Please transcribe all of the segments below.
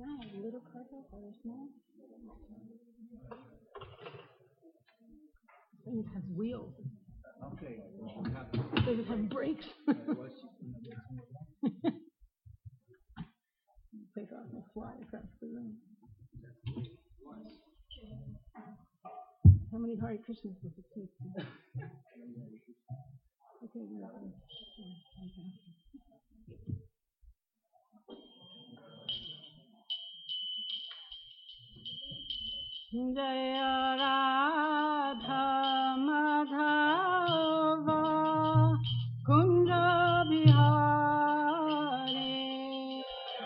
Little carpet or small? It has wheels. Okay. Does it have brakes? Take off and fly across the room. How many Hare Krishnas does it take? Okay, Jaya Radha Madhava Kunja Bihari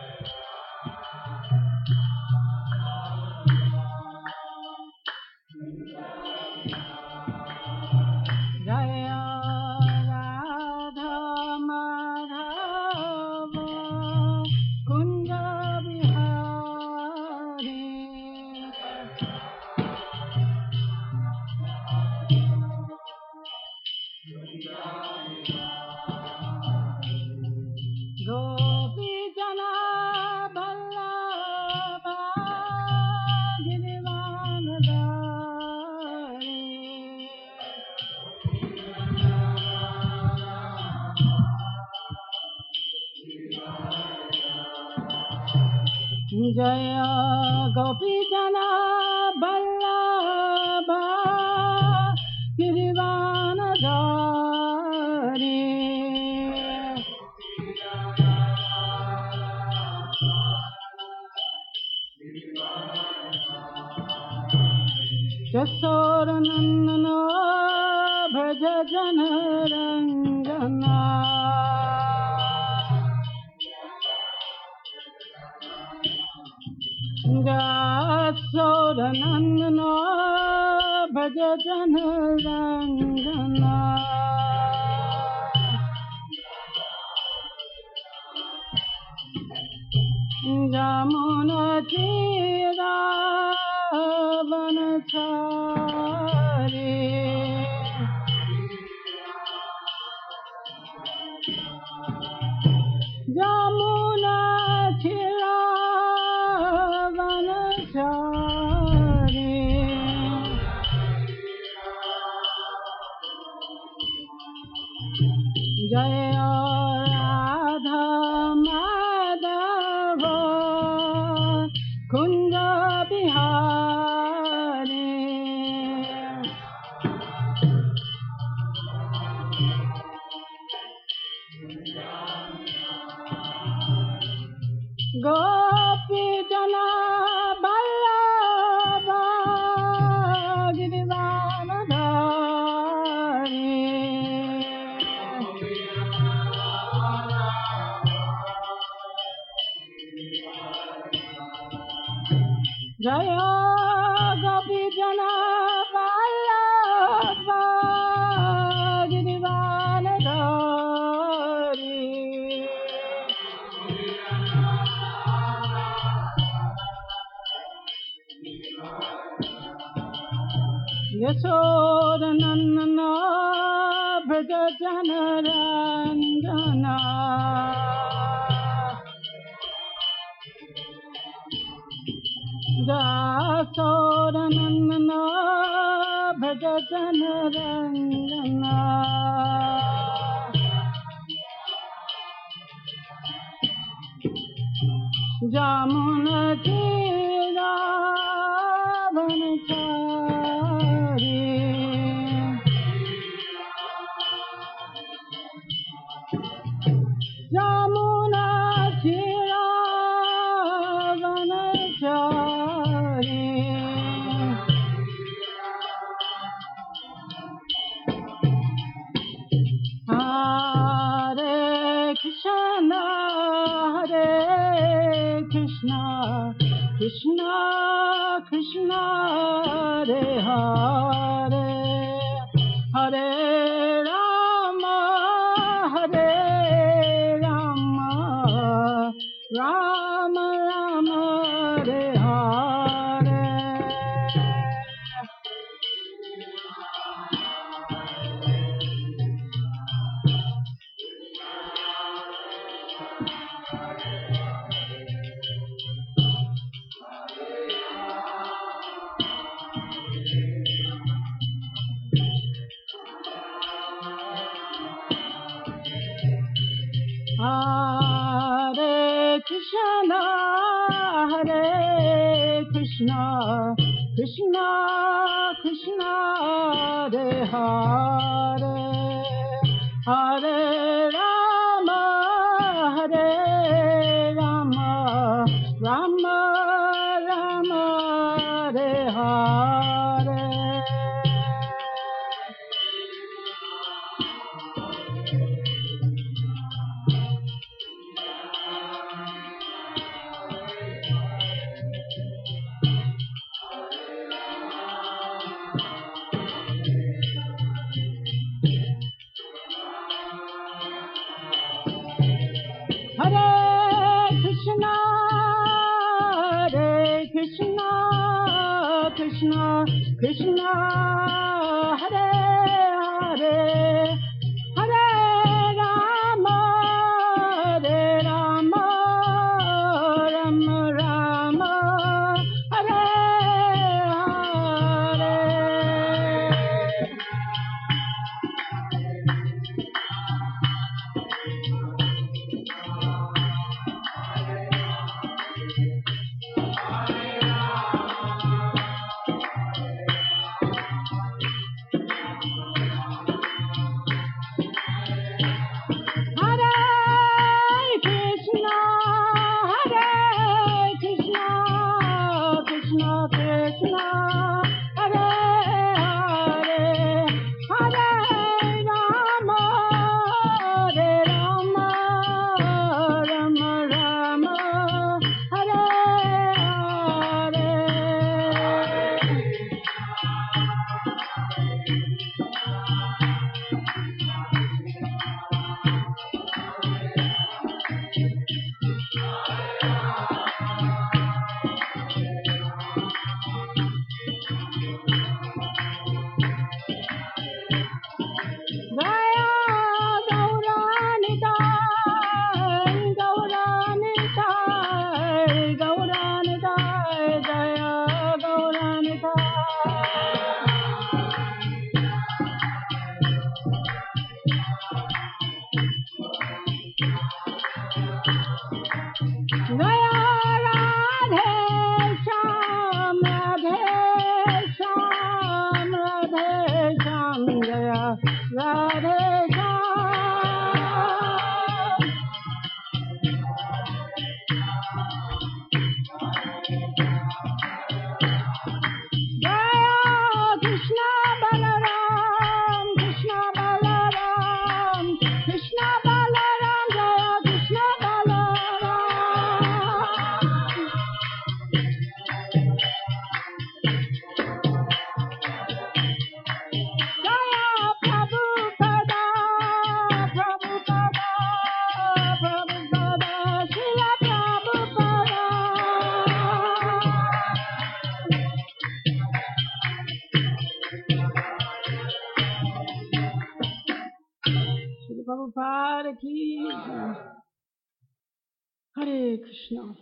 Jaya Radha Madhava Kunja Bihari Gopi Jana Vallabha Girivanadari Jaya Gopi Jana Vallabha Girivanadari Jasodanandana Bhaja Janarangana Jasodanandana Bhaja Janarangana Jamuna Tira Vanachari Jamuna Tira Vanachari Jaya Radha Madhava Kunja Bihari Gopi Jana Vallabha Girivanadari Jaya Gopi Jana Vallabha Girivanadari Yasodanandana Bhaja Janarangana Jasodanandana Bhaja Janarangana Jamuna Tira Vanachari Jamuna Tira Vanachari Hare Krishna Hare Krishna Krishna Krishna Hare Hare Hare Rama Hare Rama Rama Rama Hare Hare Hare Krishna, Hare Krishna, Krishna Krishna, Hare Hare, Hare Rama, Hare Rama, Rama Rama, Hare Hare. Hare Krishna, Hare Krishna, Krishna Krishna, Hare Hare, Hare Rama, Hare Rama, Rama Rama, Hare Hare. Hare Krishna, Hare Krishna, Krishna Krishna, Hare Hare, Hare Rama, Hare Rama, Rama Rama, Hare Hare. Jaya Gauranita, Gauranita, Gauranita, Jaya Gauranita. Jaya Radhe Shyam, Radhe Shyam, Radhe Shyam, Jaya Radhe Shyam. Jaya Krishna Balaram, Krishna Balaram, Krishna Balaram, Jaya Krishna Balaram. Jaya Prabhupada, Prabhupada, Prabhupada, Srila Prabhupada. Srila Prabhupada ki jai. Hare Krishna.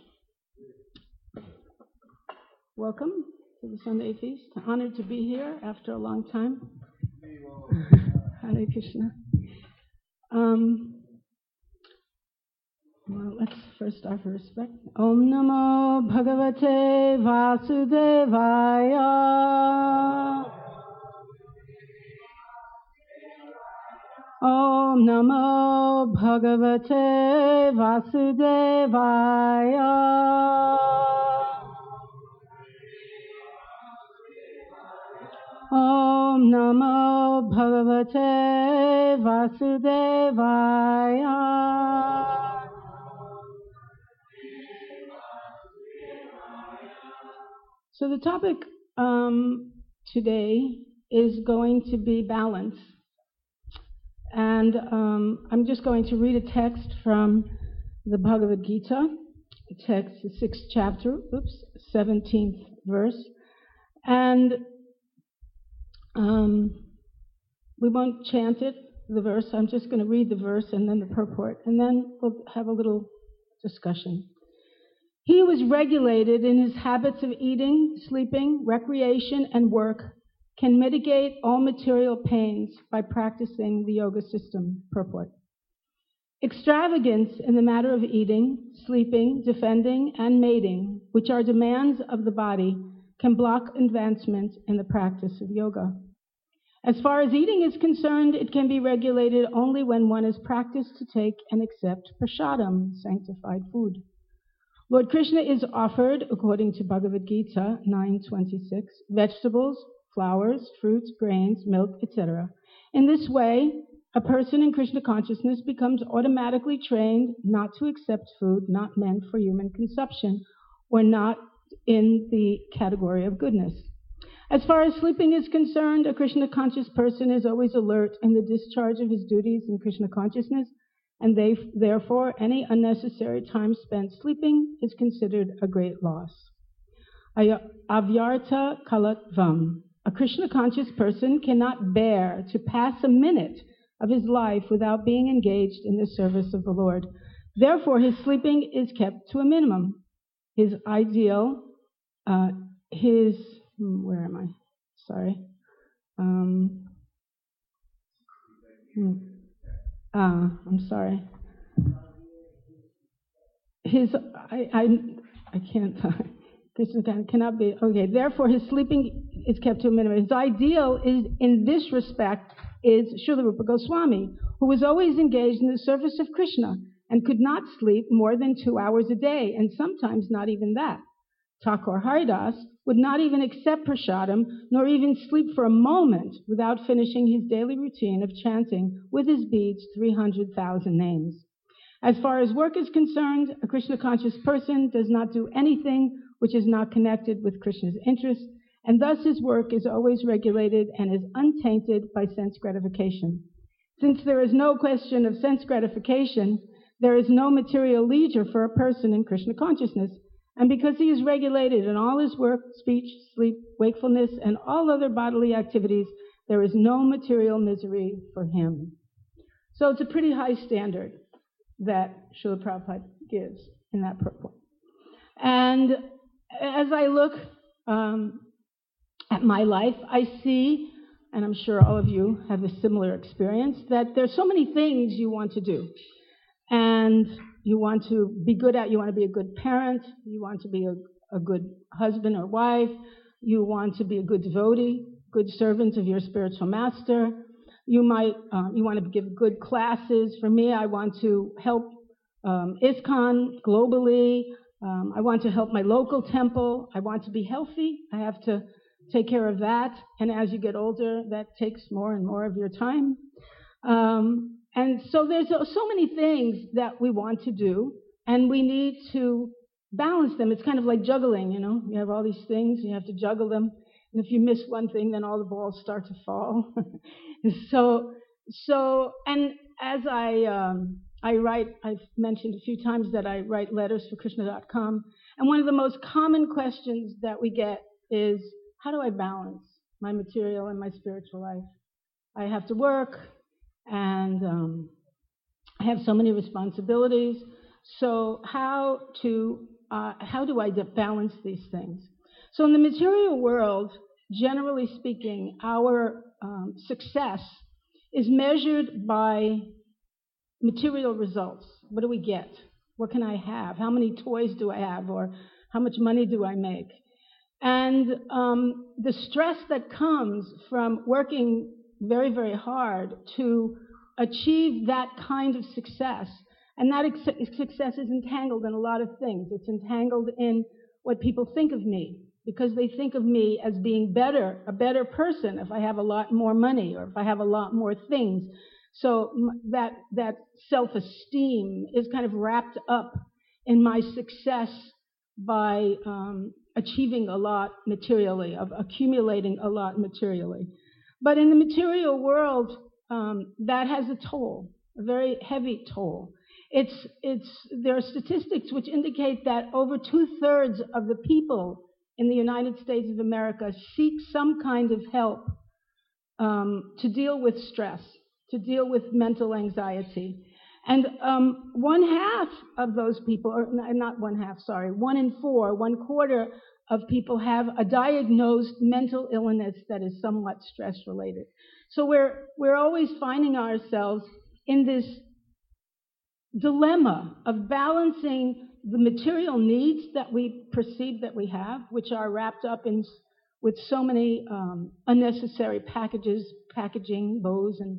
Welcome to the Sunday Feast. Honored to be here after a long time. Hare Krishna. Well, let's first start for respect. Om Namo Bhagavate Vasudevaya. Om Namo Bhagavate Vasudevaya. Om Namo Bhagavate Vasudevaya. So the topic today is going to be balance. And I'm just going to read a text from the Bhagavad Gita, the text, the 6th chapter, 17th verse. And we won't chant it, the verse. I'm just going to read the verse and then the purport, and then we'll have a little discussion. He who is regulated in his habits of eating, sleeping, recreation, and work can mitigate all material pains by practicing the yoga system. Purport. Extravagance in the matter of eating, sleeping, defending, and mating, which are demands of the body, can block advancement in the practice of yoga. As far as eating is concerned, it can be regulated only when one is practiced to take and accept prasadam, sanctified food. Lord Krishna is offered, according to Bhagavad Gita 9:26, vegetables, flowers, fruits, grains, milk, etc. In this way, a person in Krishna consciousness becomes automatically trained not to accept food not meant for human consumption or not in the category of goodness. As far as sleeping is concerned, a Krishna conscious person is always alert in the discharge of his duties in Krishna consciousness, and therefore any unnecessary time spent sleeping is considered a great loss. Avyarta kalatvam. A Krishna conscious person cannot bear to pass a minute of his life without being engaged in the service of the Lord. Therefore, his sleeping is kept to a minimum. His ideal, where am I? Sorry. I'm sorry. I can't. Krishna cannot be. Okay, therefore his sleeping is kept to a minimum. His ideal is, in this respect, is Srila Rupa Goswami, who was always engaged in the service of Krishna and could not sleep more than 2 hours a day, and sometimes not even that. Thakur Haridas would not even accept prasadam, nor even sleep for a moment without finishing his daily routine of chanting with his beads 300,000 names. As far as work is concerned, a Krishna conscious person does not do anything which is not connected with Krishna's interests, and thus his work is always regulated and is untainted by sense gratification. Since there is no question of sense gratification, there is no material leisure for a person in Krishna consciousness, and because he is regulated in all his work, speech, sleep, wakefulness, and all other bodily activities, there is no material misery for him. So it's a pretty high standard that Srila Prabhupada gives in that purport. And as I look at my life, I see, and I'm sure all of you have a similar experience, that there's so many things you want to do. And you want to be good at, you want to be a good parent, you want to be a good husband or wife, you want to be a good devotee, good servant of your spiritual master. You want to give good classes. For me, I want to help ISKCON globally. I want to help my local temple. I want to be healthy. I have to take care of that. And as you get older, that takes more and more of your time. And so there's so many things that we want to do, and we need to balance them. It's kind of like juggling, you know. You have all these things, you have to juggle them. And if you miss one thing, then all the balls start to fall. And as I write, I've mentioned a few times that I write letters for Krishna.com, and one of the most common questions that we get is, how do I balance my material and my spiritual life? I have to work, and I have so many responsibilities. So how do I balance these things? So in the material world, generally speaking, our success is measured by material results. What do we get? What can I have? How many toys do I have? Or how much money do I make? And the stress that comes from working very, very hard to achieve that kind of success, and that success is entangled in a lot of things. It's entangled in what people think of me, because they think of me as being a better person if I have a lot more money or if I have a lot more things. So that self-esteem is kind of wrapped up in my success by achieving a lot materially, of accumulating a lot materially. But in the material world, that has a toll, a very heavy toll. There are statistics which indicate that over 2/3 of the people in the United States of America seek some kind of help to deal with stress, to deal with mental anxiety. And 1/2 of those people, or not 1/2, sorry, 1 in 4, 1/4 of people have a diagnosed mental illness that is somewhat stress-related. So we're always finding ourselves in this dilemma of balancing the material needs that we perceive that we have, which are wrapped up in with so many unnecessary packaging, bows and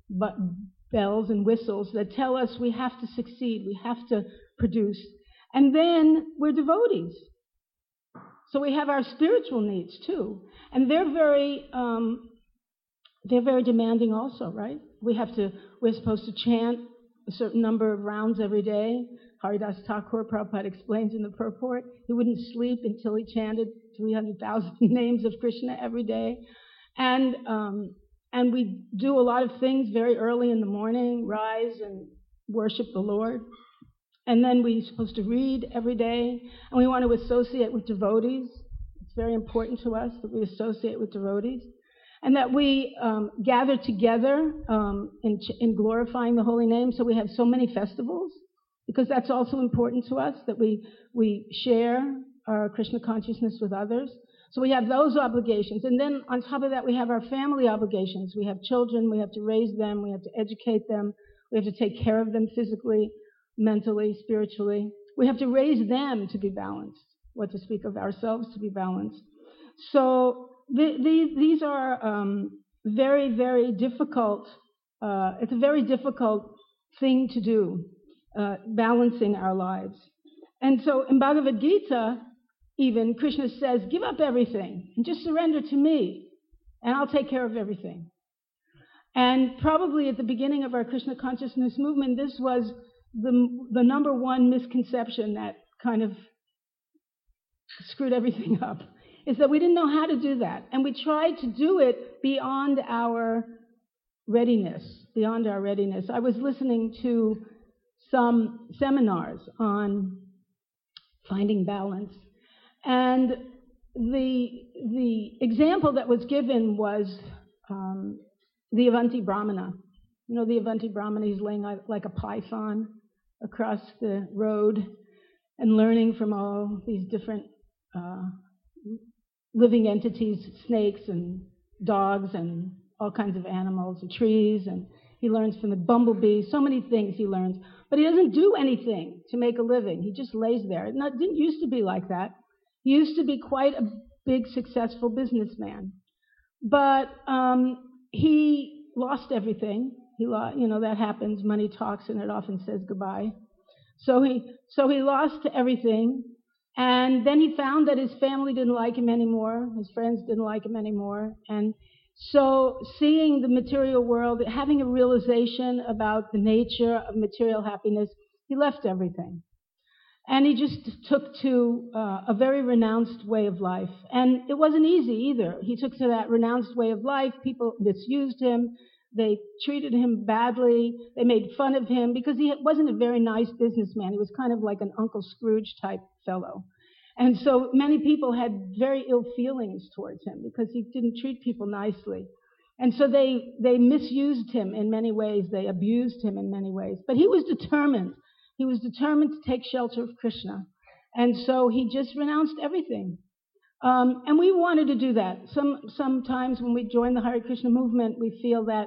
bells and whistles that tell us we have to succeed, we have to produce. And then we're devotees. So we have our spiritual needs too. And they're very demanding also, right? We're supposed to chant a certain number of rounds every day. Haridas Thakur, Prabhupada explains in the purport, he wouldn't sleep until he chanted 300,000 names of Krishna every day. And we do a lot of things very early in the morning, rise and worship the Lord. And then we're supposed to read every day, and we want to associate with devotees. It's very important to us that we associate with devotees, and that we gather together in glorifying the holy name. So we have so many festivals, because that's also important to us, that we share our Krishna consciousness with others. So we have those obligations. And then on top of that, we have our family obligations. We have children, we have to raise them, we have to educate them, we have to take care of them physically, mentally, spiritually. We have to raise them to be balanced, what to speak of ourselves to be balanced. So these are very, very difficult. It's a very difficult thing to do, balancing our lives. And so in Bhagavad Gita, even, Krishna says, give up everything and just surrender to me, and I'll take care of everything. And probably at the beginning of our Krishna consciousness movement, this was the number one misconception that kind of screwed everything up, is that we didn't know how to do that. And we tried to do it beyond our readiness. I was listening to some seminars on finding balance. And the example that was given was the Avanti Brahmana. You know, the Avanti Brahmana, he's laying like a python across the road and learning from all these different living entities, snakes and dogs and all kinds of animals and trees, and he learns from the bumblebee, so many things he learns. But he doesn't do anything to make a living. He just lays there. It didn't used to be like that. He used to be quite a big, successful businessman. But he lost everything. That happens. Money talks, and it often says goodbye. So he lost everything, and then he found that his family didn't like him anymore. His friends didn't like him anymore, and so seeing the material world, having a realization about the nature of material happiness, he left everything, and he just took to a very renounced way of life. And it wasn't easy either. He took to that renounced way of life. People misused him. They treated him badly. They made fun of him because he wasn't a very nice businessman. He was kind of like an Uncle Scrooge type fellow. And so many people had very ill feelings towards him because he didn't treat people nicely. And so they misused him in many ways. They abused him in many ways. But he was determined. He was determined to take shelter of Krishna. And so he just renounced everything. And we wanted to do that. Sometimes when we join the Hare Krishna movement, we feel that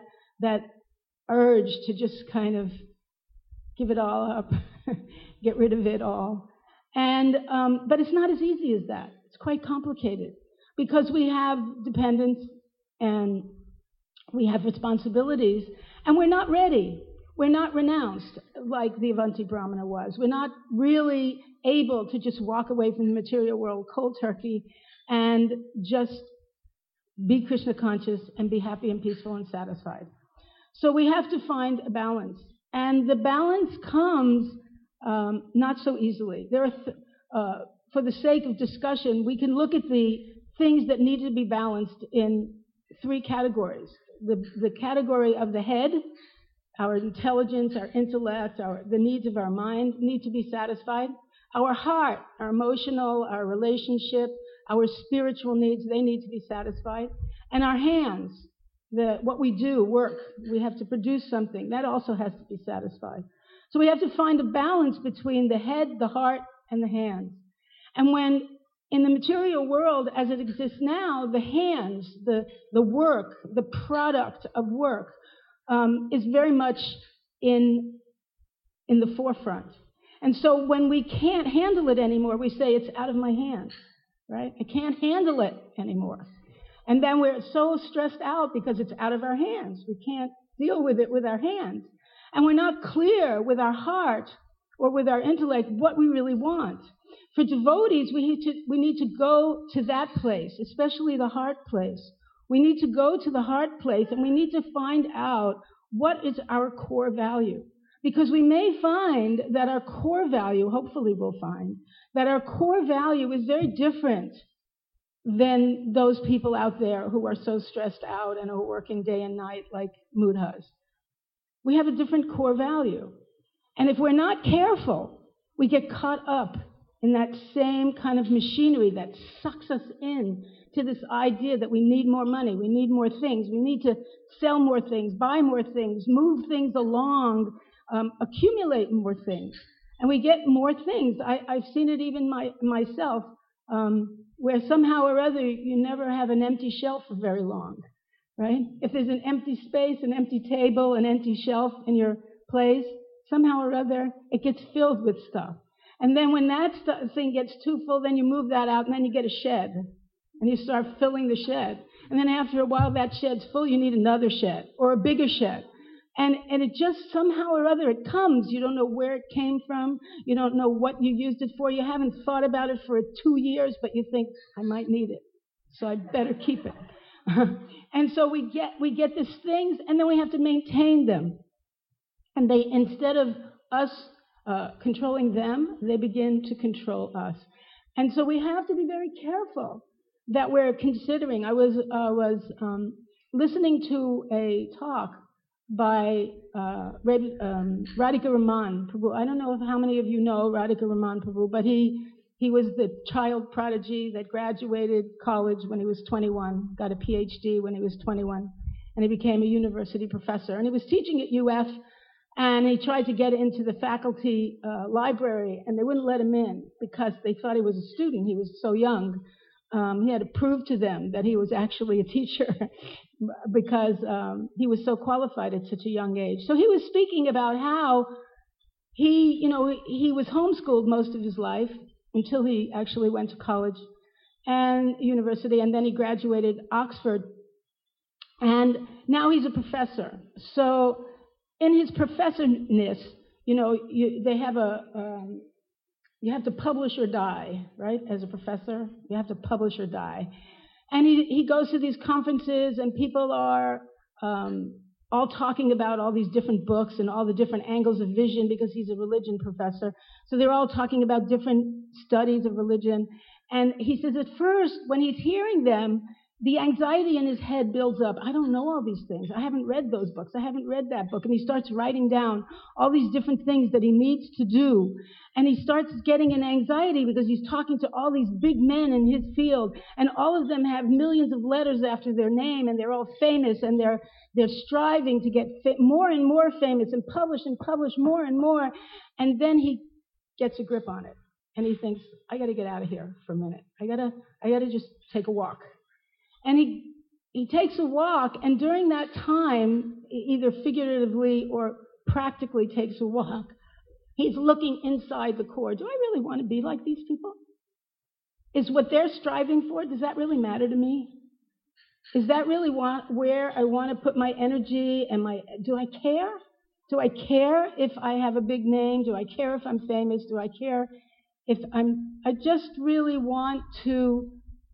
urge to just kind of give it all up, get rid of it all. And but it's not as easy as that. It's quite complicated because we have dependents and we have responsibilities, and we're not ready. We're not renounced like the Avanti Brahmana was. We're not really able to just walk away from the material world cold turkey and just be Krishna conscious and be happy and peaceful and satisfied. So we have to find a balance. And the balance comes not so easily. There are, for the sake of discussion, we can look at the things that need to be balanced in three categories. The category of the head, our intelligence, our intellect, the needs of our mind need to be satisfied. Our heart, our emotional, our relationship, our spiritual needs, they need to be satisfied. And our hands, what we do, work, we have to produce something, that also has to be satisfied. So we have to find a balance between the head, the heart, and the hands. And when in the material world as it exists now, the hands, the work, the product of work is very much in in the forefront. And so when we can't handle it anymore, we say, it's out of my hands, right? I can't handle it anymore. And then we're so stressed out because it's out of our hands. We can't deal with it with our hands. And we're not clear with our heart or with our intellect what we really want. For devotees, we need to go to that place, especially the heart place. We need to go to the heart place, and we need to find out what is our core value. Because we may find that our core value, hopefully we'll find, that our core value is very different than those people out there who are so stressed out and are working day and night like mudhas. We have a different core value. And if we're not careful, we get caught up in that same kind of machinery that sucks us in to this idea that we need more money, we need more things, we need to sell more things, buy more things, move things along, accumulate more things. And we get more things. I've seen it even myself, where somehow or other you never have an empty shelf for very long, right? If there's an empty space, an empty table, an empty shelf in your place, somehow or other it gets filled with stuff. And then when that thing gets too full, then you move that out, and then you get a shed, and you start filling the shed. And then after a while, that shed's full, you need another shed or a bigger shed. And it just somehow or other, it comes. You don't know where it came from. You don't know what you used it for. You haven't thought about it for 2 years, but you think, I might need it, so I better keep it. And so we get these things, and then we have to maintain them. And they, instead of us controlling them, they begin to control us. And so we have to be very careful that we're considering. I was listening to a talk by Radhika Raman Prabhu. I don't know how many of you know Radhika Raman Prabhu, but he was the child prodigy that graduated college when he was 21, got a PhD when he was 21, and he became a university professor. And he was teaching at UF, and he tried to get into the faculty library, and they wouldn't let him in because they thought he was a student. He was so young. He had to prove to them that he was actually a teacher because he was so qualified at such a young age. So he was speaking about how he was homeschooled most of his life until he actually went to college and university, and then he graduated Oxford. And now he's a professor. So in his professorness, they have you have to publish or die, right? As a professor, you have to publish or die. And he goes to these conferences, and people are all talking about all these different books and all the different angles of vision because he's a religion professor. So they're all talking about different studies of religion. And he says at first, when he's hearing them, the anxiety in his head builds up. I don't know all these things. I haven't read those books. I haven't read that book. And he starts writing down all these different things that he needs to do. And he starts getting an anxiety because he's talking to all these big men in his field. And all of them have millions of letters after their name. And they're all famous. And they're striving to get more and more famous and publish more and more. And then he gets a grip on it. And he thinks, I got to get out of here for a minute. I gotta just take a walk. And he takes a walk, and during that time, either figuratively or practically takes a walk, he's looking inside the core. Do I really want to be like these people? Is what they're striving for, does that really matter to me? Is that really where I want to put my energy and do I care? Do I care if I have a big name? Do I care if I'm famous? Do I care if I just really want to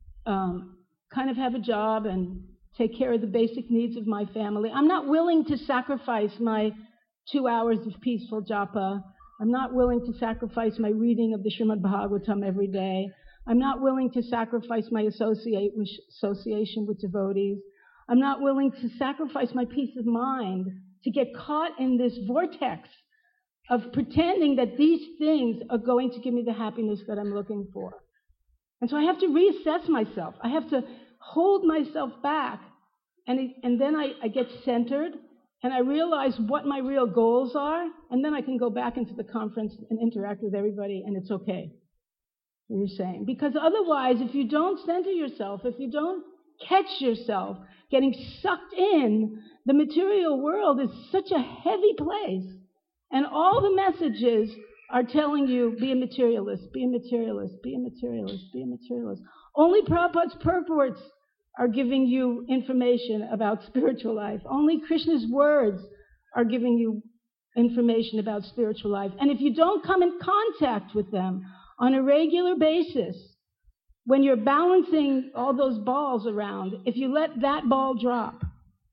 kind of have a job and take care of the basic needs of my family. I'm not willing to sacrifice my 2 hours of peaceful japa. I'm not willing to sacrifice my reading of the Srimad Bhagavatam every day. I'm not willing to sacrifice my association with devotees. I'm not willing to sacrifice my peace of mind to get caught in this vortex of pretending that these things are going to give me the happiness that I'm looking for. And so I have to reassess myself. I have to hold myself back. And then I get centered, and I realize what my real goals are, and then I can go back into the conference and interact with everybody, and it's okay, you're saying. Because otherwise, if you don't center yourself, if you don't catch yourself getting sucked in, the material world is such a heavy place. And all the messages are telling you, be a materialist, be a materialist, be a materialist, be a materialist. Only Prabhupada's purports are giving you information about spiritual life. Only Krishna's words are giving you information about spiritual life. And if you don't come in contact with them on a regular basis, when you're balancing all those balls around, if you let that ball drop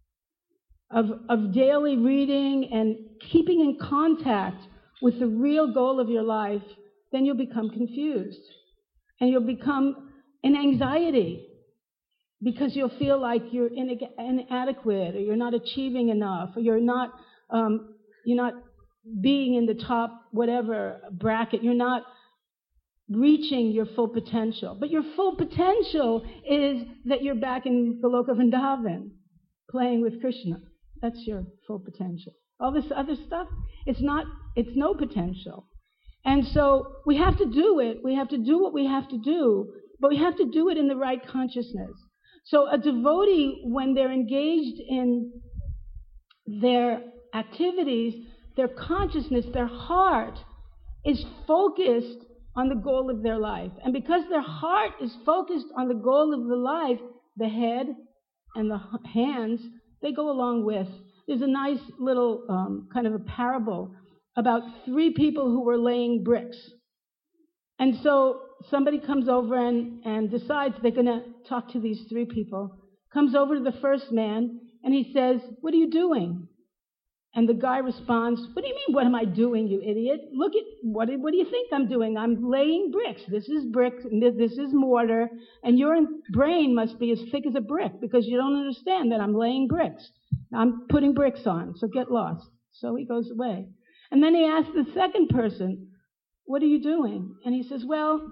of daily reading and keeping in contact with the real goal of your life, then you'll become confused. And you'll become in anxiety because you'll feel like you're inadequate, or you're not achieving enough, or you're not being in the top whatever bracket. You're not reaching your full potential. But your full potential is that you're back in Goloka Vrindavan playing with Krishna. That's your full potential. All this other stuff, it's no potential. And so we have to do it. We have to do what we have to do, but we have to do it in the right consciousness. So a devotee, when they're engaged in their activities, their consciousness, their heart is focused on the goal of their life. And because their heart is focused on the goal of the life, the head and the hands, they go along with. There's a nice little kind of a parable about 3 people who were laying bricks. And so somebody comes over and decides they're going to talk to these 3 people, comes over to the first man, and he says, "What are you doing?" And the guy responds, "What do you mean, what am I doing, you idiot? Look at, what do you think I'm doing? I'm laying bricks. This is bricks, this is mortar, and your brain must be as thick as a brick because you don't understand that I'm laying bricks. I'm putting bricks on, so get lost." So he goes away. And then he asks the second person, "What are you doing?" And he says, "Well,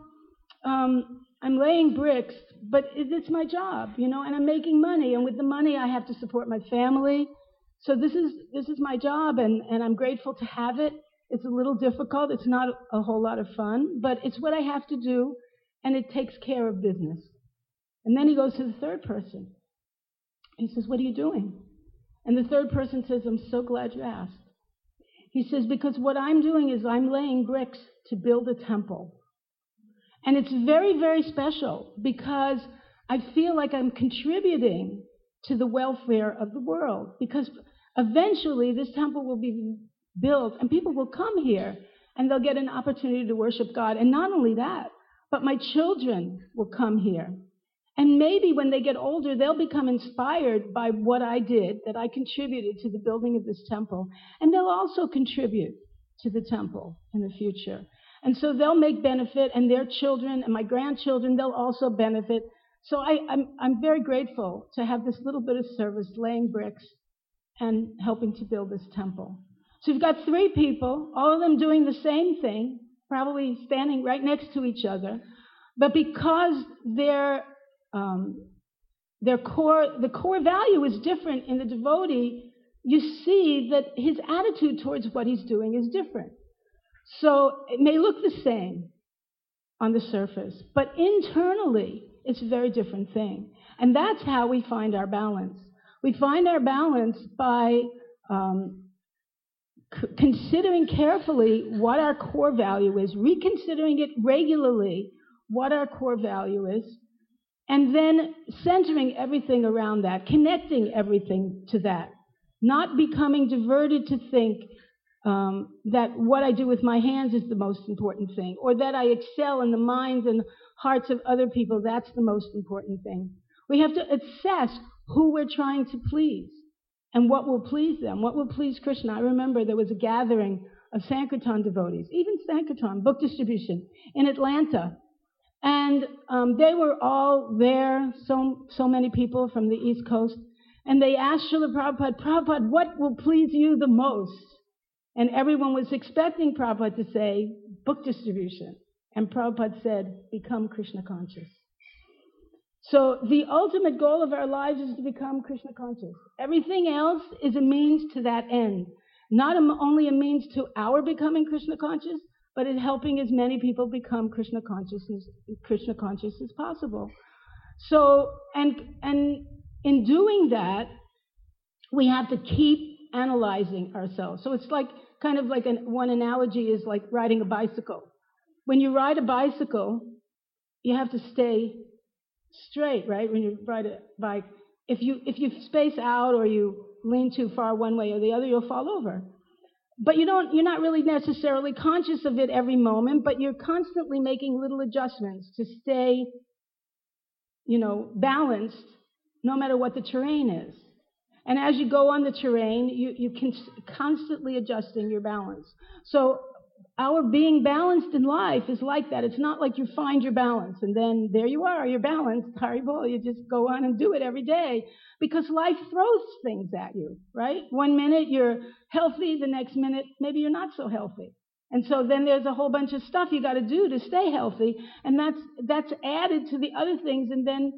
I'm laying bricks, but it's my job, and I'm making money, and with the money I have to support my family. So this is my job, and I'm grateful to have it. It's a little difficult. It's not a whole lot of fun, but it's what I have to do, and it takes care of business." And then he goes to the third person. He says, "What are you doing?" And the third person says, "I'm so glad you asked." He says, "Because what I'm doing is I'm laying bricks to build a temple. And it's very, very special because I feel like I'm contributing to the welfare of the world, because eventually this temple will be built and people will come here and they'll get an opportunity to worship God. And not only that, but my children will come here. And maybe when they get older, they'll become inspired by what I did, that I contributed to the building of this temple. And they'll also contribute to the temple in the future. And so they'll make benefit, and their children and my grandchildren, they'll also benefit. So I'm very grateful to have this little bit of service, laying bricks and helping to build this temple." So you've got 3 people, all of them doing the same thing, probably standing right next to each other. But because the core value is different in the devotee, you see that his attitude towards what he's doing is different. So it may look the same on the surface, but internally, it's a very different thing. And that's how we find our balance. We find our balance by considering carefully what our core value is, reconsidering it regularly, what our core value is, and then centering everything around that, connecting everything to that, not becoming diverted to think that what I do with my hands is the most important thing, or that I excel in the minds and hearts of other people, that's the most important thing. We have to assess who we're trying to please and what will please them, what will please Krishna. I remember there was a gathering of Sankirtan devotees, even Sankirtan, book distribution, in Atlanta. And they were all there, so many people from the East Coast, and they asked Srila Prabhupada, "Prabhupada, what will please you the most?" And everyone was expecting Prabhupada to say, "Book distribution." And Prabhupada said, "Become Krishna conscious." So the ultimate goal of our lives is to become Krishna conscious. Everything else is a means to that end. Not only a means to our becoming Krishna conscious, but in helping as many people become Krishna conscious as possible. So, and in doing that, we have to keep analyzing ourselves. So it's like kind of like one analogy is like riding a bicycle. When you ride a bicycle, you have to stay straight, right? When you ride a bike, if you space out or you lean too far one way or the other, you'll fall over. But you're not really necessarily conscious of it every moment, but you're constantly making little adjustments to stay, balanced no matter what the terrain is. And as you go on the terrain, you can constantly adjusting your balance. So our being balanced in life is like that. It's not like you find your balance and then there you are, you're balanced. Haribol, you just go on and do it every day because life throws things at you, right? One minute you're healthy, the next minute maybe you're not so healthy. And so then there's a whole bunch of stuff you got to do to stay healthy, and that's added to the other things. And then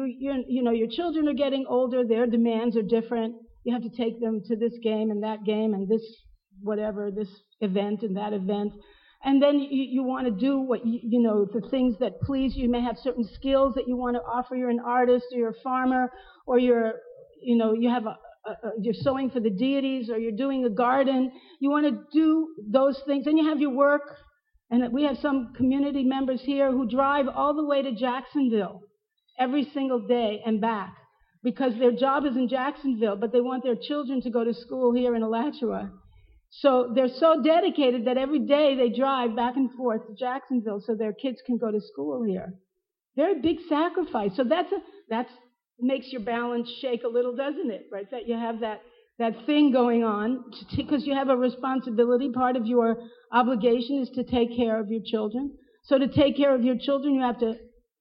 your children are getting older, their demands are different. You have to take them to this game and that game and this whatever, this event and that event. And then you want to do what the things that please you. You may have certain skills that you want to offer. You're an artist or you're a farmer or you have you're sowing for the deities or you're doing a garden. You want to do those things. And you have your work. And we have some community members here who drive all the way to Jacksonville every single day and back because their job is in Jacksonville, but they want their children to go to school here in Alachua. So they're so dedicated that every day they drive back and forth to Jacksonville so their kids can go to school here. Very big sacrifice. So that's makes your balance shake a little, doesn't it? Right? That you have that thing going on because you have a responsibility. Part of your obligation is to take care of your children. So to take care of your children, you have to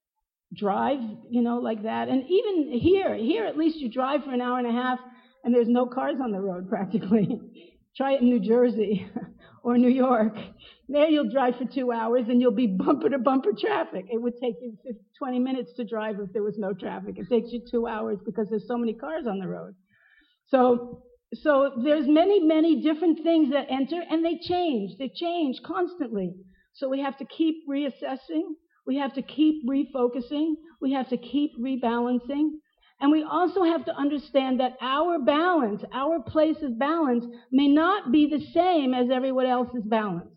drive, like that. And even here at least you drive for an hour and a half and there's no cars on the road practically. Try it in New Jersey or New York. There you'll drive for 2 hours and you'll be bumper to bumper traffic. It would take you 20 minutes to drive if there was no traffic. It takes you 2 hours because there's so many cars on the road. So there's many, many different things that enter and they change. They change constantly. So we have to keep reassessing. We have to keep refocusing. We have to keep rebalancing. And we also have to understand that our balance, our place of balance, may not be the same as everyone else's balance.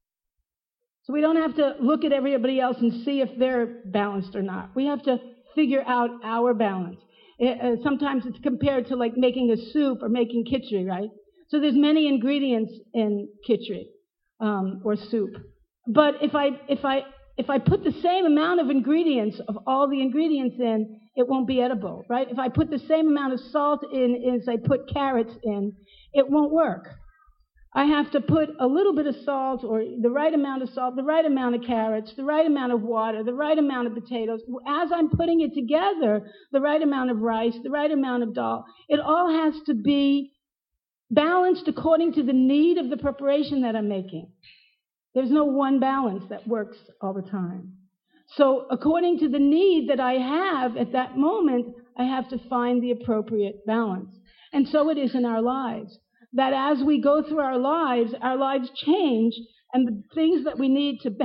So we don't have to look at everybody else and see if they're balanced or not. We have to figure out our balance. Sometimes it's compared to like making a soup or making khichdi, right? So there's many ingredients in khichdi or soup. But if I put the same amount of ingredients, of all the ingredients in, it won't be edible, right? If I put the same amount of salt in as I put carrots in, it won't work. I have to put a little bit of salt or the right amount of salt, the right amount of carrots, the right amount of water, the right amount of potatoes. As I'm putting it together, the right amount of rice, the right amount of dal. It all has to be balanced according to the need of the preparation that I'm making. There's no one balance that works all the time. So according to the need that I have at that moment, I have to find the appropriate balance. And so it is in our lives, that as we go through our lives change, and the things that we need to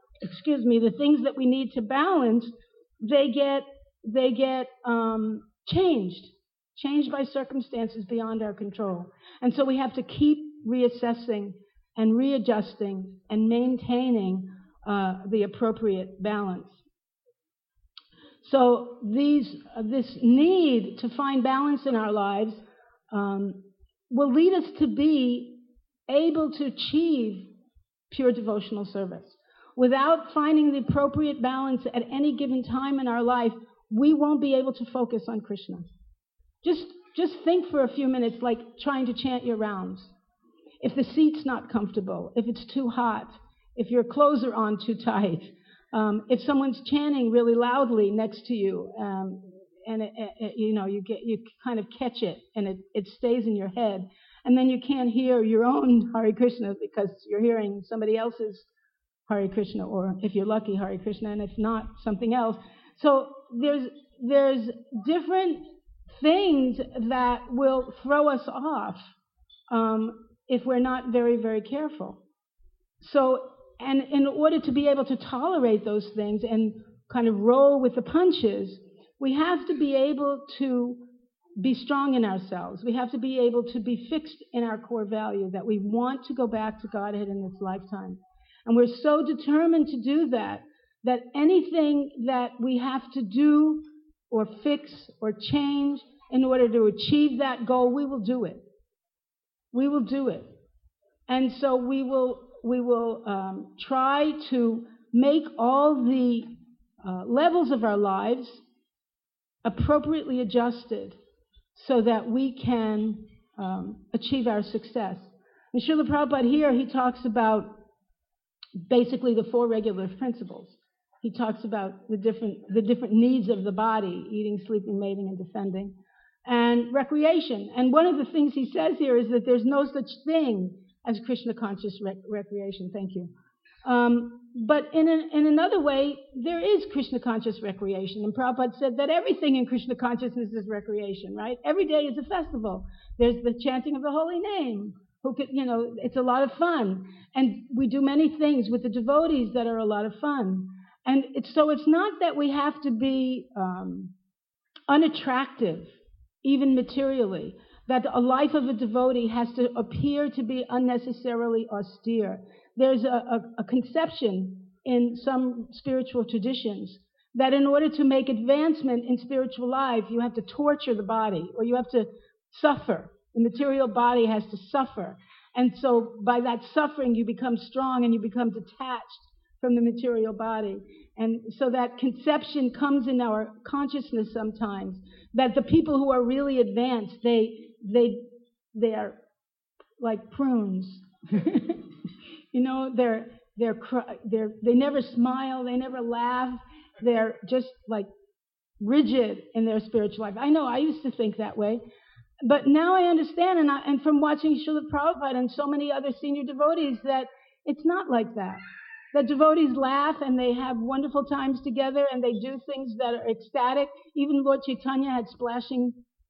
balance, they get changed by circumstances beyond our control. And so we have to keep reassessing and readjusting and maintaining the appropriate balance. So this need to find balance in our lives will lead us to be able to achieve pure devotional service. Without finding the appropriate balance at any given time in our life, we won't be able to focus on Krishna. Just think for a few minutes like trying to chant your rounds. If the seat's not comfortable, if it's too hot, if your clothes are on too tight, if someone's chanting really loudly next to you, and you kind of catch it and it stays in your head, and then you can't hear your own Hare Krishna because you're hearing somebody else's Hare Krishna, or if you're lucky, Hare Krishna, and if not, something else. So there's different things that will throw us off if we're not very, very careful. So, and in order to be able to tolerate those things and kind of roll with the punches, we have to be able to be strong in ourselves. We have to be able to be fixed in our core value that we want to go back to Godhead in this lifetime. And we're so determined to do that anything that we have to do or fix or change in order to achieve that goal, we will do it. We will do it. And so we will try to make all the levels of our lives appropriately adjusted so that we can achieve our success. And Srila Prabhupada here, he talks about basically the 4 regulative principles. He talks about the different needs of the body: eating, sleeping, mating, and defending, and recreation. And one of the things he says here is that there's no such thing as Krishna conscious recreation. Thank you. But in another way, there is Krishna conscious recreation. And Prabhupada said that everything in Krishna consciousness is recreation, right? Every day is a festival. There's the chanting of the holy name. It's a lot of fun. And we do many things with the devotees that are a lot of fun. And it's not that we have to be unattractive, even materially, that a life of a devotee has to appear to be unnecessarily austere. There's a conception in some spiritual traditions that in order to make advancement in spiritual life, you have to torture the body, or you have to suffer. The material body has to suffer. And so by that suffering, you become strong and you become detached from the material body. And so that conception comes in our consciousness sometimes, that the people who are really advanced, they are like prunes. They never smile, they never laugh. They're just like rigid in their spiritual life. I know I used to think that way, but now I understand, and from watching Srila Prabhupada and so many other senior devotees, that it's not like that. That devotees laugh and they have wonderful times together and they do things that are ecstatic. Even Lord Chaitanya had splashing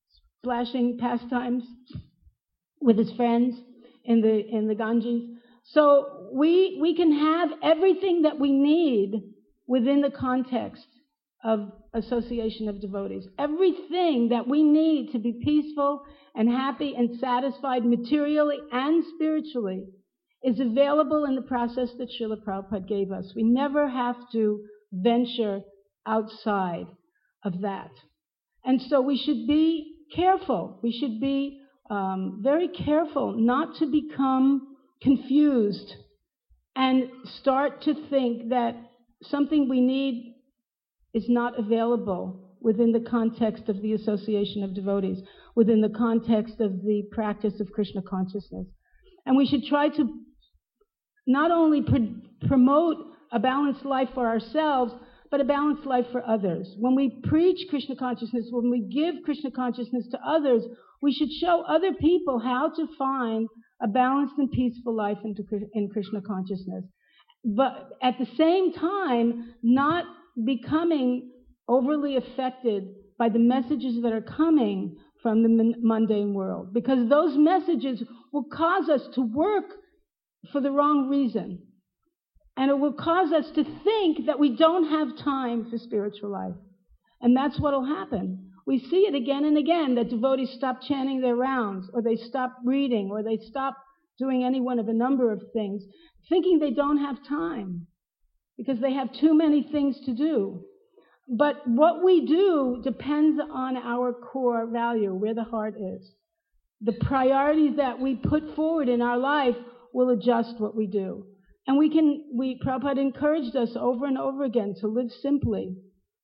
pastimes with his friends in the Ganges. So we can have everything that we need within the context of association of devotees. Everything that we need to be peaceful and happy and satisfied materially and spiritually is available in the process that Srila Prabhupada gave us. We never have to venture outside of that. And so we should be careful. We should be very careful not to become confused and start to think that something we need is not available within the context of the association of devotees, within the context of the practice of Krishna consciousness. And we should try to not only promote a balanced life for ourselves, but a balanced life for others. When we preach Krishna consciousness, when we give Krishna consciousness to others, we should show other people how to find a balanced and peaceful life in Krishna consciousness. But at the same time, not becoming overly affected by the messages that are coming from the mundane world. Because those messages will cause us to work for the wrong reason. And it will cause us to think that we don't have time for spiritual life. And that's what will happen. We see it again and again, that devotees stop chanting their rounds, or they stop reading, or they stop doing any one of a number of things, thinking they don't have time because they have too many things to do. But what we do depends on our core value, where the heart is. The priorities that we put forward in our life will adjust what we do. And Prabhupada encouraged us over and over again to live simply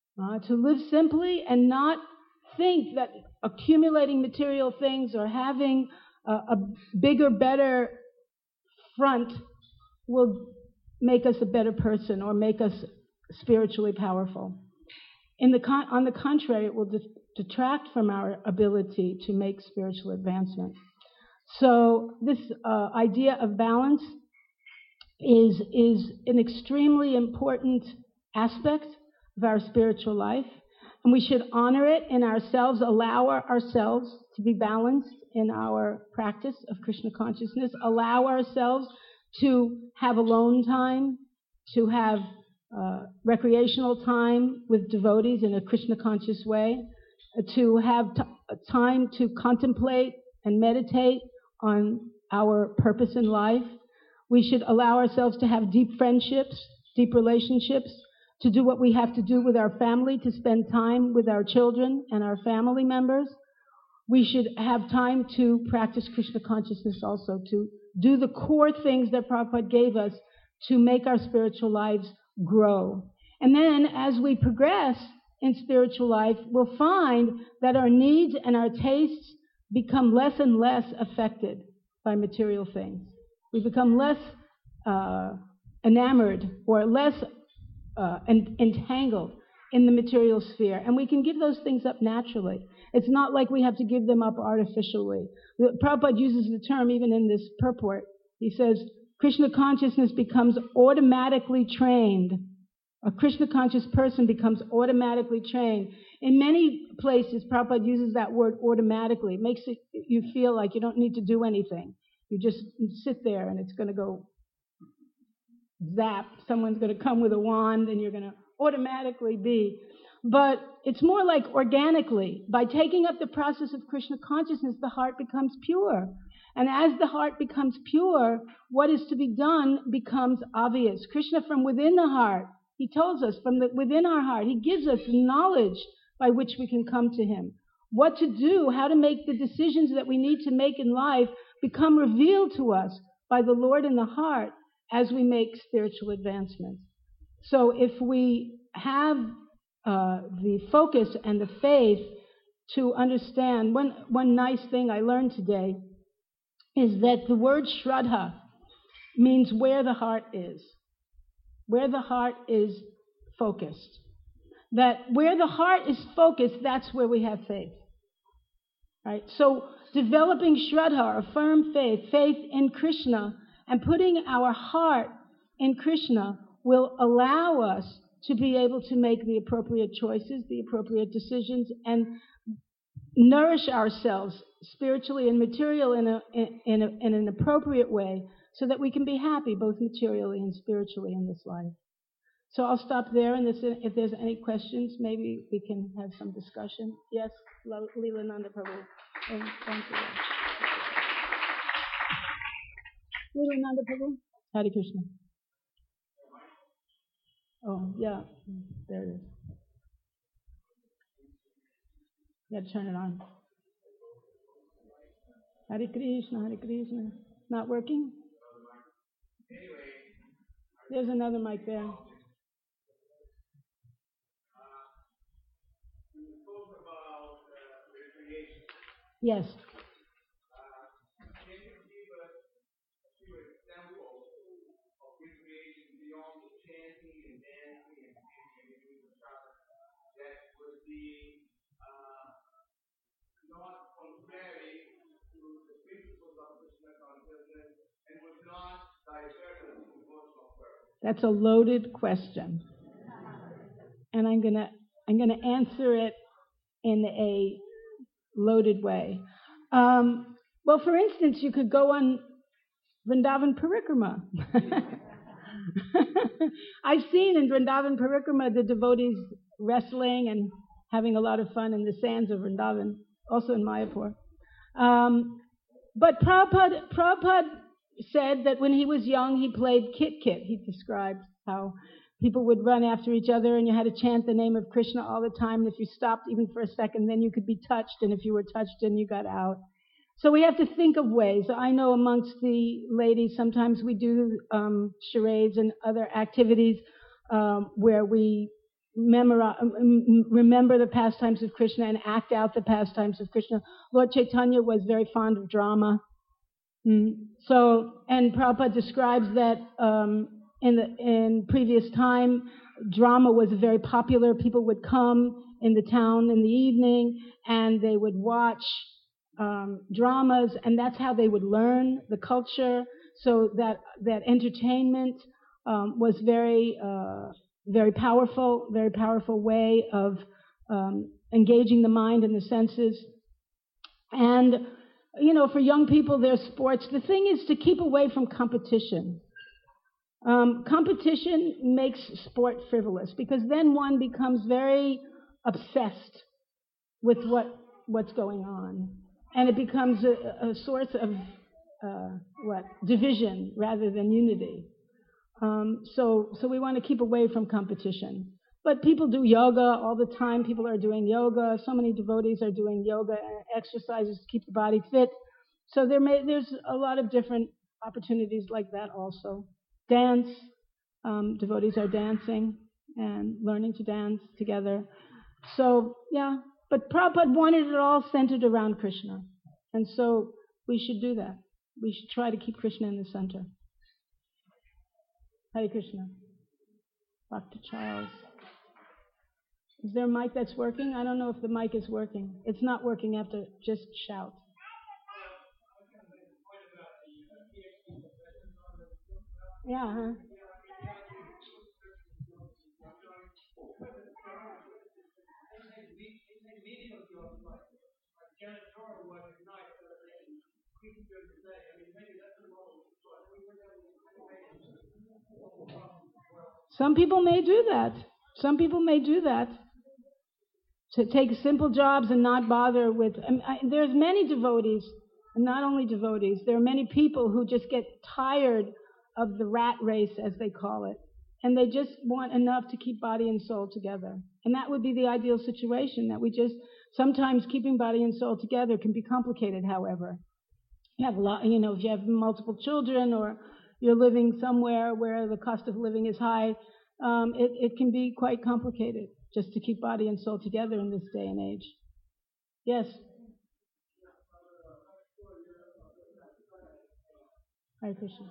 and not think that accumulating material things or having a bigger, better front will make us a better person or make us spiritually powerful. On the contrary, it will detract from our ability to make spiritual advancement. So this idea of balance is an extremely important aspect of our spiritual life, and we should honor it in ourselves, allow ourselves to be balanced in our practice of Krishna consciousness, allow ourselves to have alone time, to have recreational time with devotees in a Krishna conscious way, to have a time to contemplate and meditate on our purpose in life. We should allow ourselves to have deep friendships, deep relationships, to do what we have to do with our family, to spend time with our children and our family members. We should have time to practice Krishna consciousness also, to do the core things that Prabhupada gave us to make our spiritual lives grow. And then as we progress in spiritual life, we'll find that our needs and our tastes become less and less affected by material things. We become less enamored or less entangled in the material sphere. And we can give those things up naturally. It's not like we have to give them up artificially. Prabhupada uses the term even in this purport. He says, Krishna consciousness becomes automatically trained. A Krishna conscious person becomes automatically trained. In many places, Prabhupada uses that word automatically. It makes you feel like you don't need to do anything. You just sit there and it's going to go zap. Someone's going to come with a wand and you're going to automatically be. But it's more like organically. By taking up the process of Krishna consciousness, the heart becomes pure. And as the heart becomes pure, what is to be done becomes obvious. Krishna from within the heart, he tells us from within our heart, he gives us knowledge by which we can come to him. What to do, how to make the decisions that we need to make in life become revealed to us by the Lord in the heart as we make spiritual advancements. So if we have the focus and the faith to understand, one nice thing I learned today is that the word Shraddha means where the heart is. Where the heart is focused. That where the heart is focused, that's where we have faith. Right? So developing Shraddha, a firm faith in Krishna, and putting our heart in Krishna will allow us to be able to make the appropriate choices, the appropriate decisions, and nourish ourselves spiritually and materially in an appropriate way so that we can be happy both materially and spiritually in this life. So I'll stop there, and if there's any questions, maybe we can have some discussion. Yes, Leela Nanda Prabhu. Thank you. Leela Nanda Prabhu. Hare Krishna. Oh, yeah, there it is. You got to turn it on. Hare Krishna, Hare Krishna. Not working? There's another mic there. Yes. Can you give us a few examples of recreation beyond the chanting and dancing and singing and music that would be not contrary to the principles of Krishna consciousness and would not divert us from devotional purpose? That's a loaded question, and I'm gonna answer it in a loaded way. Well, for instance, you could go on Vrindavan Parikrama. I've seen in Vrindavan Parikrama the devotees wrestling and having a lot of fun in the sands of Vrindavan, also in Mayapur. But Prabhupada said that when he was young, he played kit-kit. He described how people would run after each other and you had to chant the name of Krishna all the time. And if you stopped even for a second, then you could be touched. And if you were touched, then you got out. So we have to think of ways. I know amongst the ladies, sometimes we do charades and other activities where we remember the pastimes of Krishna and act out the pastimes of Krishna. Lord Chaitanya was very fond of drama. So, and Prabhupada describes that in previous time, drama was very popular. People would come in the town in the evening and they would watch dramas, and that's how they would learn the culture. So that entertainment was very powerful way of engaging the mind and the senses. And for young people, there's sports. The thing is to keep away from competition. Competition makes sport frivolous because then one becomes very obsessed with what what's going on. And it becomes a source of division rather than unity. So we want to keep away from competition. But people do yoga all the time. People are doing yoga. So many devotees are doing yoga and exercises to keep the body fit. So there's a lot of different opportunities like that also. Dance. Devotees are dancing and learning to dance together. So, yeah. But Prabhupada wanted it all centered around Krishna. And so we should do that. We should try to keep Krishna in the center. Hare Krishna. Dr. Charles. Is there a mic that's working? I don't know if the mic is working. It's not working. You have to just shout. Yeah, huh? Some people may do that. Some people may do that. To take simple jobs and not bother with... there's many devotees, and not only devotees, there are many people who just get tired of the rat race, as they call it, and they just want enough to keep body and soul together. And that would be the ideal situation, that we just... Sometimes keeping body and soul together can be complicated, however. You have a lot, if you have multiple children or you're living somewhere where the cost of living is high, it can be quite complicated just to keep body and soul together in this day and age. Yes? Hare Krishna.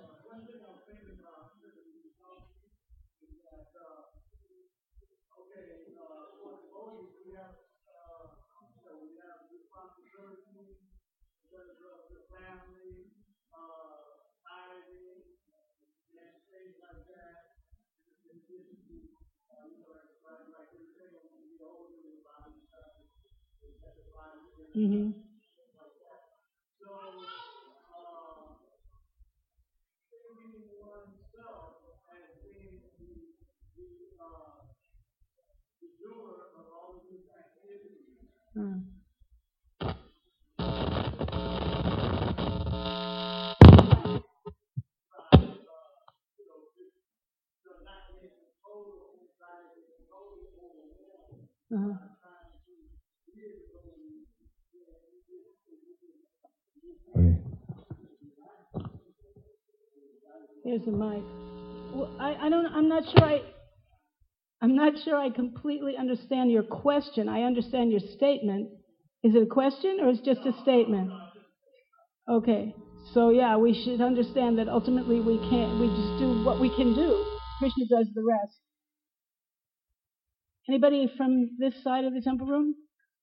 Mm-hmm. Uh-huh. Here's the mic. Well, I'm not sure I completely understand your question. I understand your statement. Is it a question or is it just a statement? Okay. So yeah, we should understand that ultimately we just do what we can do. Krishna does the rest. Anybody from this side of the temple room?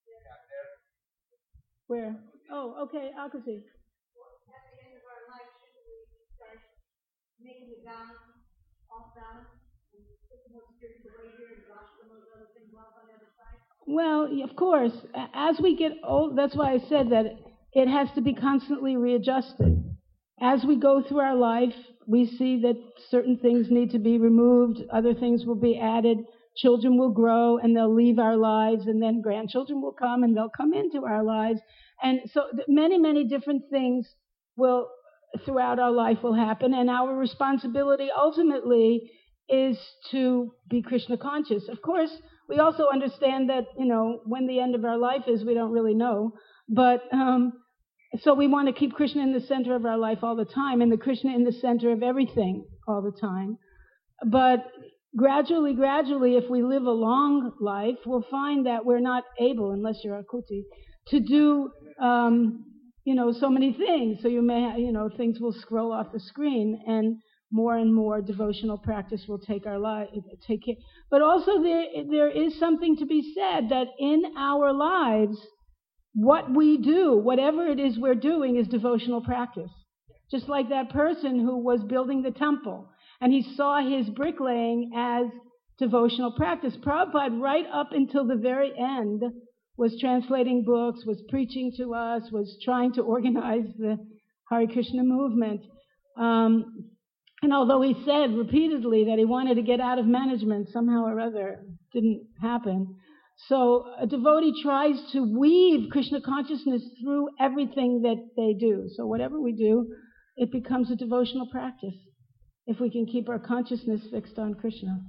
Where? Oh, okay, Akriti. At the end of our life, should we start making the balance, off balance, and put the more spiritual way here and wash some of those other things off on the other side? Well, of course. As we get old, that's why I said that it has to be constantly readjusted. As we go through our life, we see that certain things need to be removed, other things will be added. Children will grow and they'll leave our lives, and then grandchildren will come and they'll come into our lives. And so many, many different things will, throughout our life, will happen. And our responsibility ultimately is to be Krishna conscious. Of course, we also understand that, when the end of our life is, we don't really know. But so we want to keep Krishna in the center of our life all the time, and the Krishna in the center of everything all the time. But gradually, if we live a long life, we'll find that we're not able, unless you're a kuti, to do, so many things. So you may, things will scroll off the screen, and more devotional practice will take our life, take it. But also there is something to be said that in our lives, what we do, whatever it is we're doing, is devotional practice. Just like that person who was building the temple, and he saw his bricklaying as devotional practice. Prabhupada, right up until the very end, was translating books, was preaching to us, was trying to organize the Hare Krishna movement. And although he said repeatedly that he wanted to get out of management, somehow or other, didn't happen. So a devotee tries to weave Krishna consciousness through everything that they do. So whatever we do, it becomes a devotional practice if we can keep our consciousness fixed on Krishna.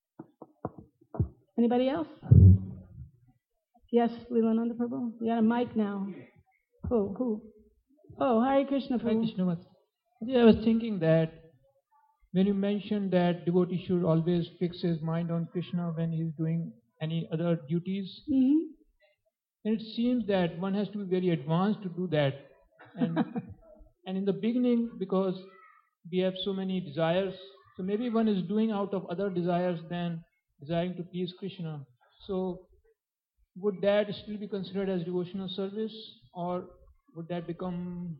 Anybody else? Yes, Leelananda Prabhu? You got a mic now. Who? Oh, Hare Krishna Hare Prabhu. Krishna Mat. I was thinking that when you mentioned that devotee should always fix his mind on Krishna when he is doing any other duties, Mm-hmm. and it seems that one has to be very advanced to do that. And and in the beginning, because we have so many desires, so maybe one is doing out of other desires than desiring to please Krishna. So would that still be considered as devotional service, or would that become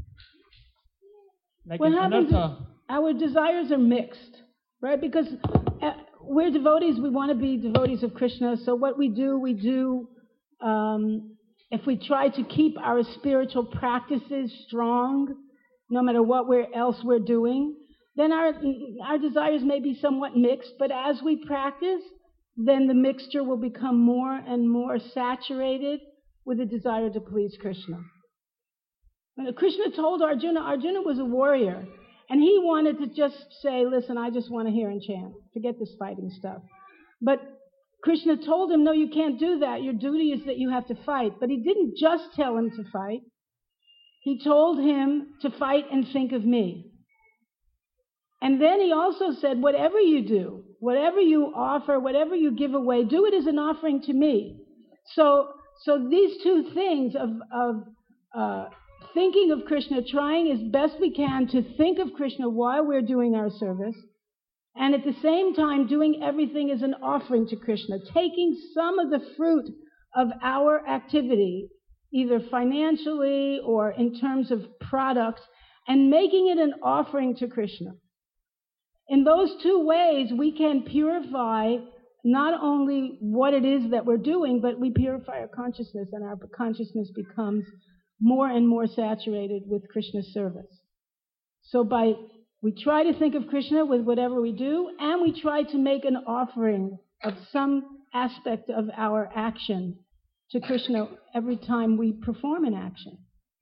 like What an happens is anartha? our desires are mixed, right? Because we're devotees, we want to be devotees of Krishna. So what we do, if we try to keep our spiritual practices strong, no matter what else we're doing, then our desires may be somewhat mixed. But as we practice, then the mixture will become more and more saturated with a desire to please Krishna. Krishna told Arjuna was a warrior, and he wanted to just say, listen, I just want to hear and chant. Forget this fighting stuff. But Krishna told him, no, you can't do that. Your duty is that you have to fight. But he didn't just tell him to fight. He told him to fight and think of me. And then he also said, whatever you do, whatever you offer, whatever you give away, do it as an offering to me. So these two things of thinking of Krishna, trying as best we can to think of Krishna while we're doing our service, and at the same time doing everything as an offering to Krishna, taking some of the fruit of our activity, either financially or in terms of products, and making it an offering to Krishna. In those two ways, we can purify not only what it is that we're doing, but we purify our consciousness, and our consciousness becomes more and more saturated with Krishna's service. So we try to think of Krishna with whatever we do, and we try to make an offering of some aspect of our action to Krishna every time we perform an action.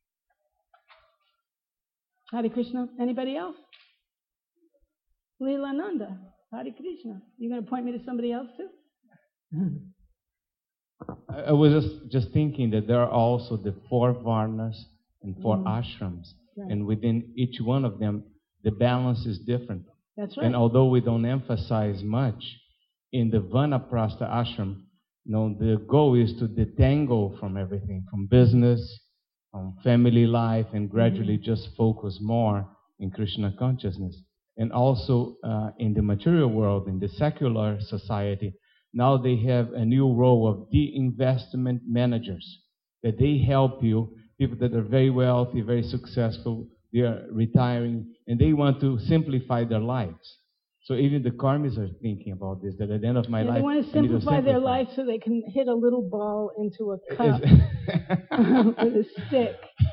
Hare Krishna. Anybody else? Leelananda. Hare Krishna. You going to point me to somebody else too? I was just thinking that there are also the 4 varnas and 4 ashrams, Right. and within each one of them, the balance is different. That's right. And although we don't emphasize much in the Vanaprastha ashram, the goal is to detangle from everything, from business, from family life, and gradually just focus more in Krishna consciousness. And also in the material world, in the secular society, now they have a new role of de-investment managers, that they help you, people that are very wealthy, very successful, they are retiring, and they want to simplify their lives. So even the karmis are thinking about this, that at the end of my life, they want to I need simplify their life so they can hit a little ball into a cup with a stick.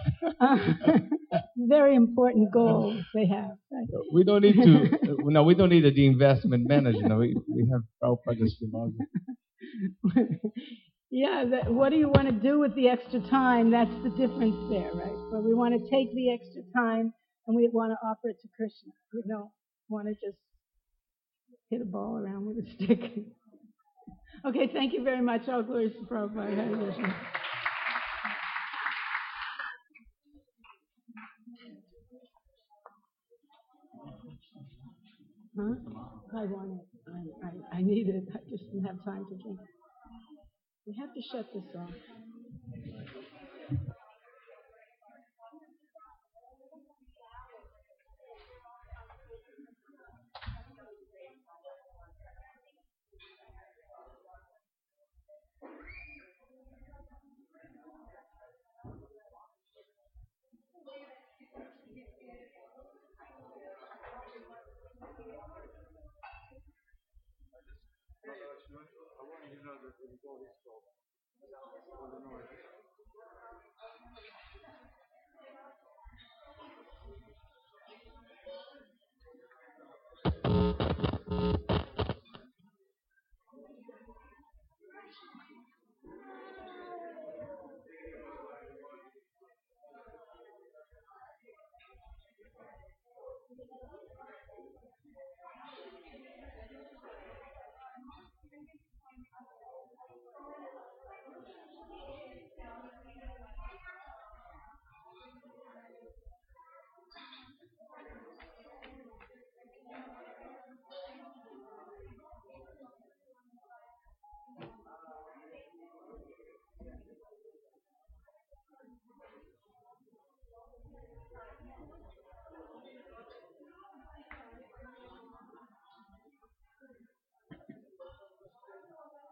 Very important goals they have. Right? We don't need to. We don't need a de-investment manager. We have Prabhupada's philosophy. Yeah, what do you want to do with the extra time? That's the difference there, right? So we want to take the extra time and we want to offer it to Krishna. We don't want to just hit a ball around with a stick. Okay, thank you very much. All glories to Prabhupada. Hare Krishna. Huh? I want it. I need it. I just didn't have time to drink. We have to shut this off.